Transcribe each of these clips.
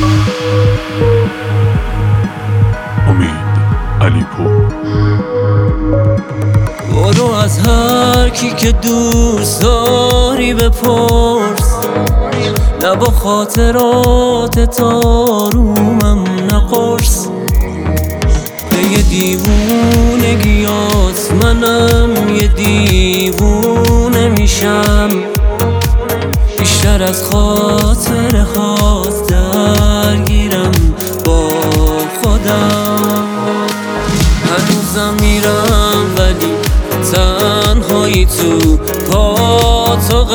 امید علیپور. برو از هر کی که دوست داری بپرس، نه با خاطرات تارومم نقرس. یه دیوونگیات منم یه دیوونه میشم، بیشتر از خاطر هات درگیرم با خودم. هنوزم میرم ولی تنهایی تو پاتوق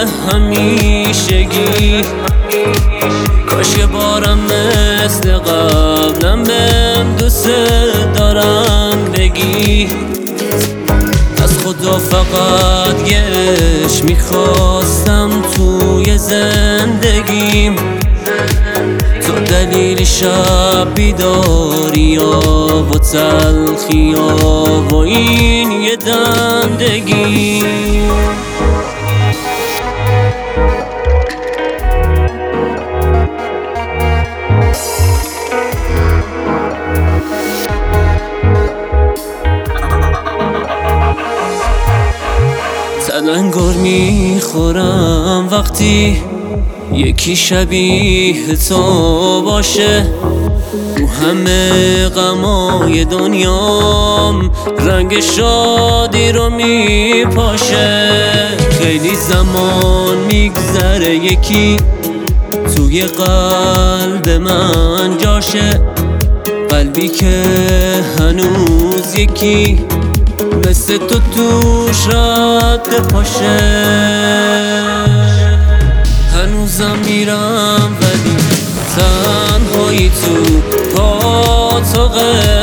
همیشگی. کاش یه بارم مثل قبلم بهم دوست دارم بگی. از خدا فقط گرش میخواستم توی زندگیم، تو دلیل شب بیداری ها و تلخی ها و این یه دندگی. تلنگر میخورم وقتی یکی شبیه تو باشه، تو همه غمای دنیام رنگ شادی رو میپاشه. خیلی زمان میگذره یکی توی قلب من جاشه، قلبی که هنوز یکی مثل تو توش رد پاشه. هنوزم میرم ولی تنهایی تو پاتوق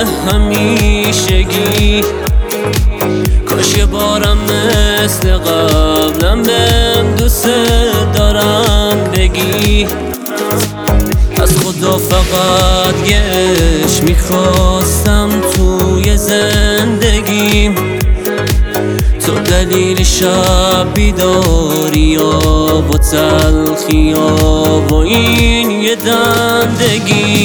همیشگی. کاش یه بارم مثل قبلم بهم دوست دارم بگی. از خدا فقط گرش میخواستم توی زندگیم، تو دلیل شب بیداری ها و تلخی ها و این یه دندگی.